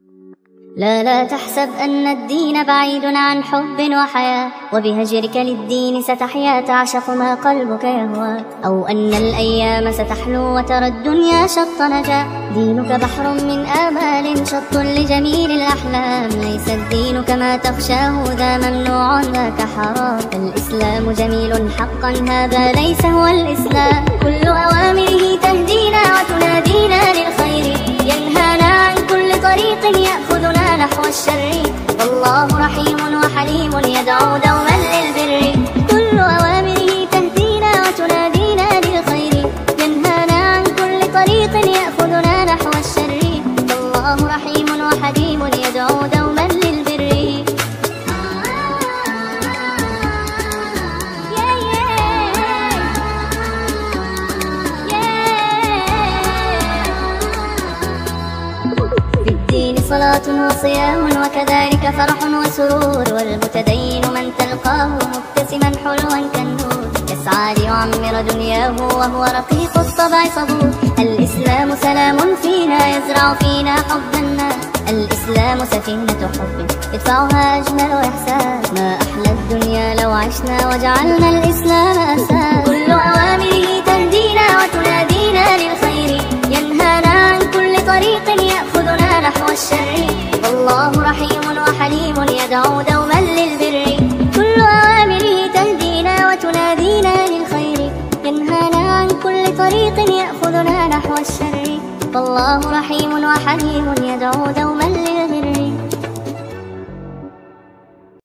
لا تحسب أن الدين بعيد عن حب وحياة، وبهجرك للدين ستحيا تعشق ما قلبك يهوى، أو أن الأيام ستحلو وترى الدنيا شط نجاة. دينك بحر من آمال شط لجميل الأحلام، ليس الدين كما تخشاه ذا ممنوع ذاك حرام. الإسلام جميل حقا هذا ليس هو الإسلام، كل أوامره تهدينا وتنادينا للخير، ينهانا عن كل طريق يأخذنا نحو الشر. والله رحيم وحليم يدعو دوما للبر، كل أوامره تهدينا وتنادينا للخير، ينهانا عن كل طريق يأخذنا نحو الشر. والله رحيم وحليم يدعو دوما للبر. صلاة وصيام وكذلك فرح وسرور، والمتدين من تلقاه مبتسما حلوا كالنور، يسعى ليعمر دنياه وهو رقيق الطبع صبور. الإسلام سلام فينا يزرع فينا حب الناس، الإسلام سفينة حب يدفعها أجمل إحساس. ما أحلى الدنيا لو عشنا وجعلنا الإسلام أساس، كل أوامره تهدينا وتنادينا للخير، ينهانا عن كل طريق يأخذنا نحو الشر. والله رحيم وحليم يدعو دوما للبر، كل أوامره تهدينا وتنادينا للخير، ينهانا عن كل طريق يأخذنا نحو الشر. والله رحيم وحليم يدعو دوما للبر.